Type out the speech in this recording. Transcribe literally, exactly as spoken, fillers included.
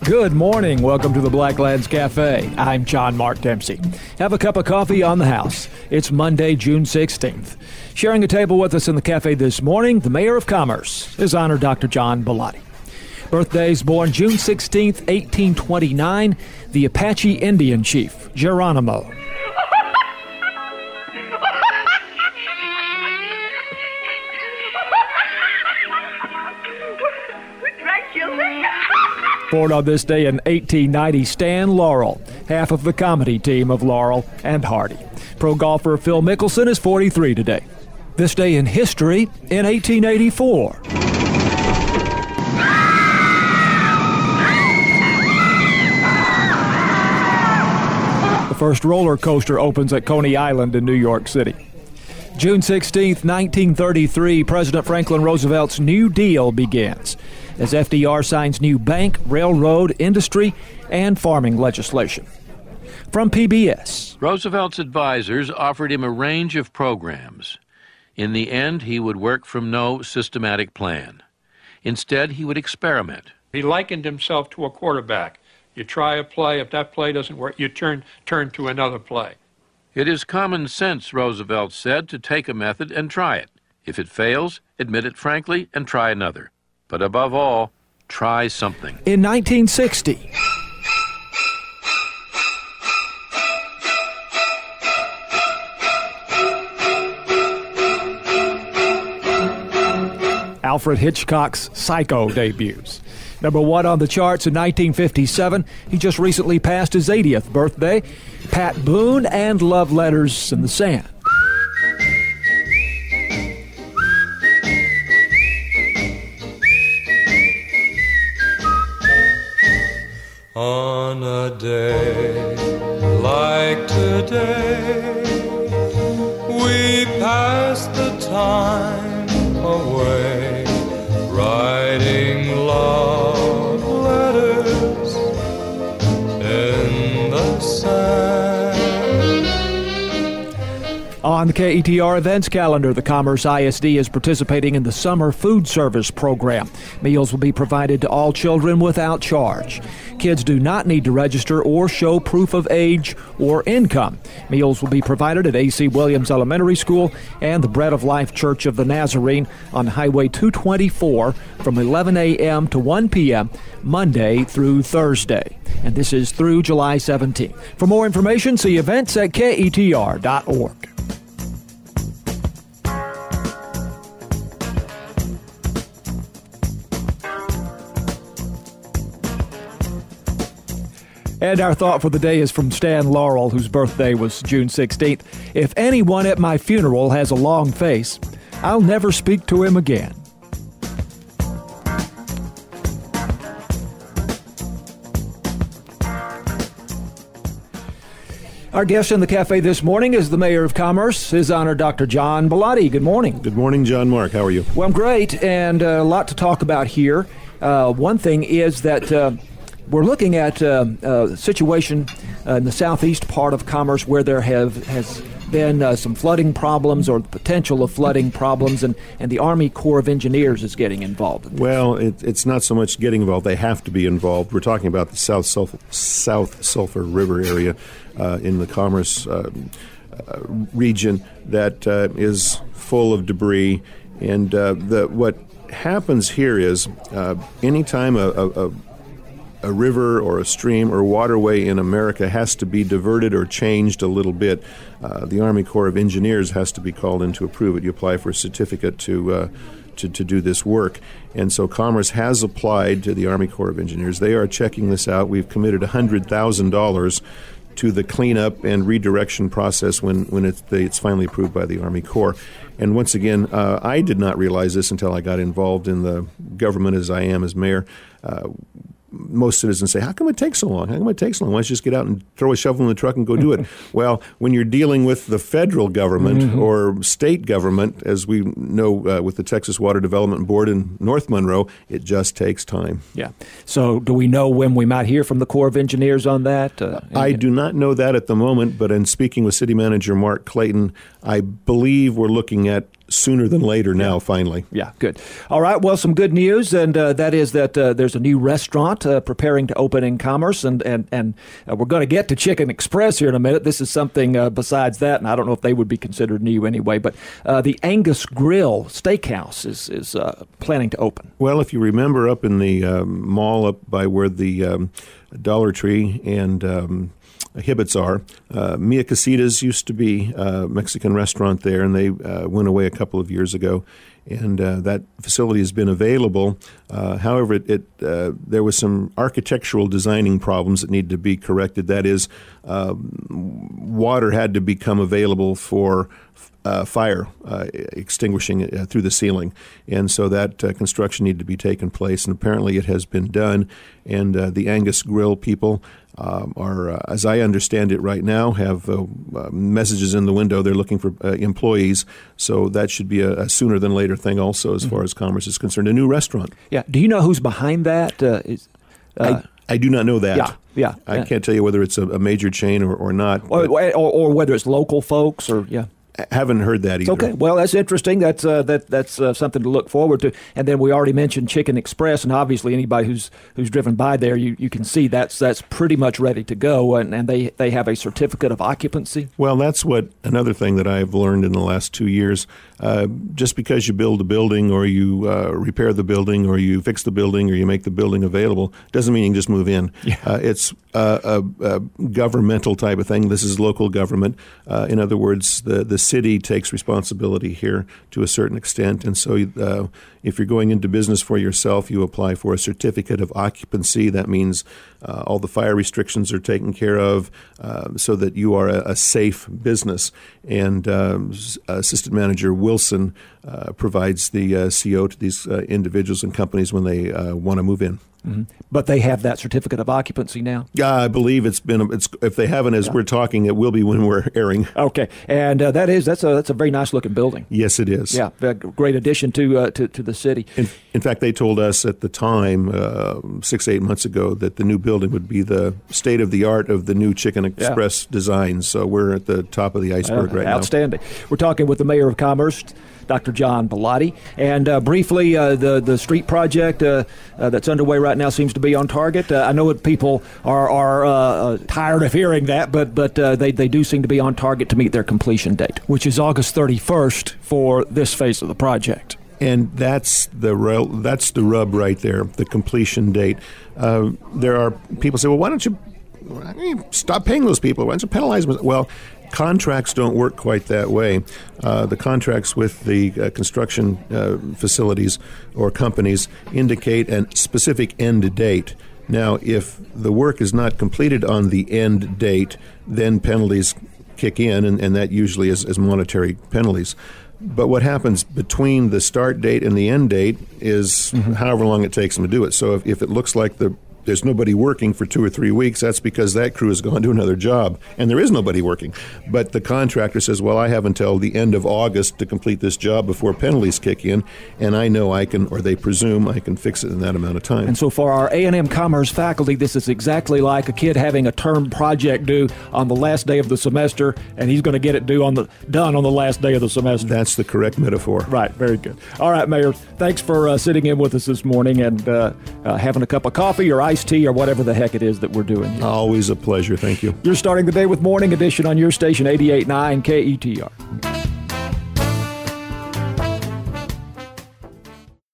Good morning. Welcome to the Blacklands Cafe. I'm John Mark Dempsey. Have a cup of coffee on the house. It's Monday, June sixteenth. Sharing a table with us in the cafe this morning, the Mayor of Commerce, His Honor Doctor John Bellotti. Birthdays born June sixteenth, eighteen twenty-nine, the Apache Indian chief, Geronimo. Born on this day in eighteen ninety, Stan Laurel, half of the comedy team of Laurel and Hardy. Pro golfer Phil Mickelson is forty-three today. This day in history, in eighteen eighty-four. The first roller coaster opens at Coney Island in New York City. June sixteenth, nineteen thirty-three, President Franklin Roosevelt's New Deal begins as F D R signs new bank, railroad, industry, and farming legislation. From P B S. Roosevelt's advisors offered him a range of programs. In the end, he would work from no systematic plan. Instead, he would experiment. He likened himself to a quarterback. You try a play, if that play doesn't work, you turn turn to another play. It is common sense, Roosevelt said, to take a method and try it. If it fails, admit it frankly and try another. But above all, try something. In nineteen sixty, Alfred Hitchcock's Psycho debuts. Number one on the charts in nineteen fifty-seven. He just recently passed his eightieth birthday. Pat Boone and Love Letters in the Sand. On a day like today, we pass the time away, writing love letters in the sand. On the K E T R events calendar, the Commerce I S D is participating in the Summer Food Service Program. Meals will be provided to all children without charge. Kids do not need to register or show proof of age or income. Meals will be provided at A C Williams Elementary School and the Bread of Life Church of the Nazarene on Highway two twenty-four from eleven a.m. to one p.m. Monday through Thursday. And this is through July seventeenth. For more information, see events at K E T R dot org. And our thought for the day is from Stan Laurel, whose birthday was June sixteenth. If anyone at my funeral has a long face, I'll never speak to him again. Our guest in the cafe this morning is the Mayor of Commerce, His Honor Doctor John Bellotti. Good morning. Good morning, John Mark. How are you? Well, I'm great, and uh, a lot to talk about here. Uh, one thing is that uh, we're looking at uh, a situation uh, in the southeast part of Commerce where there have has been uh, some flooding problems or the potential of flooding problems, and, and the Army Corps of Engineers is getting involved in this. Well, it, it's not so much getting involved. They have to be involved. We're talking about the South Sulphur, South Sulphur River area uh, in the Commerce uh, uh, region that uh, is full of debris. And uh, the, what happens here is uh, anytime a, a, a a river or a stream or waterway in America has to be diverted or changed a little bit, uh, the Army Corps of Engineers has to be called in to approve it. You apply for a certificate to, uh, to, to do this work. And so Commerce has applied to the Army Corps of Engineers. They are checking this out. We've committed one hundred thousand dollars to the cleanup and redirection process when, when it's, it's finally approved by the Army Corps. And once again, uh, I did not realize this until I got involved in the government as I am as mayor. Uh, most citizens say, how come it takes so long? How come it takes so long? Why don't you just get out and throw a shovel in the truck and go do it? Well, when you're dealing with the federal government mm-hmm. or state government, as we know uh, with the Texas Water Development Board in North Monroe, it just takes time. Yeah. So do we know when we might hear from the Corps of Engineers on that? Uh, I do not know that at the moment, but in speaking with City Manager Mark Clayton, I believe we're looking at sooner than later now, finally. Yeah, good. All right, well, some good news, and uh, that is that uh, there's a new restaurant uh, preparing to open in Commerce, and, and, and uh, we're going to get to Chicken Express here in a minute. This is something uh, besides that, and I don't know if they would be considered new anyway, but uh, the Angus Grill Steakhouse is, is uh, planning to open. Well, if you remember up in the um, mall up by where the um, Dollar Tree and um, Hibbett's are. Uh, Mia Casitas used to be a Mexican restaurant there, and they uh, went away a couple of years ago. And uh, that facility has been available. Uh, however, it, it uh, there was some architectural designing problems that needed to be corrected. That is, uh, water had to become available for uh, fire uh, extinguishing uh, through the ceiling. And so that uh, construction needed to be taken place, and apparently it has been done. And uh, the Angus Grill people Um, are, uh, as I understand it right now, have uh, uh, messages in the window. They're looking for uh, employees, so that should be a, a sooner than later thing also as mm-hmm. far as Commerce is concerned. A new restaurant. Yeah. Do you know who's behind that? Uh, is, uh, I, I do not know that. Yeah, yeah. I yeah. can't tell you whether it's a, a major chain or, or not. Or, or, or whether it's local folks or, yeah. I haven't heard that either. Okay, well, that's interesting. That's uh, that that's uh, something to look forward to. And then we already mentioned Chicken Express, and obviously anybody who's who's driven by there, you, you can see that's that's pretty much ready to go, and, and they, they have a certificate of occupancy. Well, that's what another thing that I've learned in the last two years. Uh, just because you build a building or you uh, repair the building or you fix the building or you make the building available doesn't mean you can just move in. Yeah. Uh, it's uh, a, a governmental type of thing. This is local government. Uh, in other words, the, the city takes responsibility here to a certain extent. And so uh, if you're going into business for yourself, you apply for a certificate of occupancy. That means uh, all the fire restrictions are taken care of uh, so that you are a, a safe business. And um, Assistant Manager Wilson uh, provides the uh, C O to these uh, individuals and companies when they uh, want to move in. Mm-hmm. But they have that certificate of occupancy now? Yeah, I believe it's been. It's if they haven't, as yeah. we're talking, it will be when we're airing. Okay, and uh, that is that's a that's a very nice looking building. Yes, it is. Yeah, a great addition to uh, to to the city. In, in fact, they told us at the time, uh, six eight months ago, that the new building would be the state of the art of the new Chicken Express yeah. design. So we're at the top of the iceberg uh, right outstanding. now. Outstanding. We're talking with the Mayor of Commerce, Doctor John Bellotti, and uh, briefly, uh, the the street project uh, uh, that's underway right now seems to be on target. Uh, I know that people are are uh, tired of hearing that, but but uh, they they do seem to be on target to meet their completion date, which is August thirty-first for this phase of the project. And that's the that's the rub right there, the completion date. Uh, there are people say, well, why don't you why don't you stop paying those people? Why don't you penalize them? Well, contracts don't work quite that way. Uh, the contracts with the uh, construction uh, facilities or companies indicate a specific end date. Now, if the work is not completed on the end date, then penalties kick in, and, and that usually is, is monetary penalties. But what happens between the start date and the end date is mm-hmm. however long it takes them to do it. So if, if it looks like the there's nobody working for two or three weeks, that's because that crew has gone to another job, and there is nobody working. But the contractor says, well, I have until the end of August to complete this job before penalties kick in, and I know I can, or they presume I can fix it in that amount of time. And so for our A and M Commerce faculty, this is exactly like a kid having a term project due on the last day of the semester, and he's going to get it due on the done on the last day of the semester. That's the correct metaphor. Right, very good. All right, Mayor, thanks for uh, sitting in with us this morning and uh, uh, having a cup of coffee or iced tea or whatever the heck it is that we're doing here. Always a pleasure. Thank you. You're starting the day with Morning Edition on your station, eighty-eight point nine K E T R.